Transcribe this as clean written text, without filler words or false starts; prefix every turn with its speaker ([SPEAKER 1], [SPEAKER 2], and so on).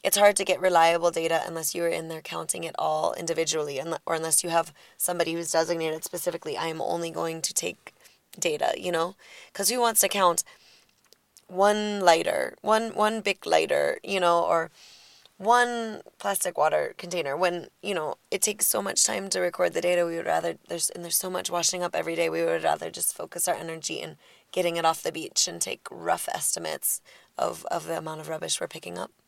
[SPEAKER 1] it's hard to get reliable data unless you're in there counting it all individually, or unless you have somebody who's designated specifically, I am only going to take data, because who wants to count one lighter, one big lighter, or one plastic water container when, it takes so much time to record the data. We would rather, there's so much washing up every day, we would rather just focus our energy in getting it off the beach and take rough estimates of the amount of rubbish we're picking up.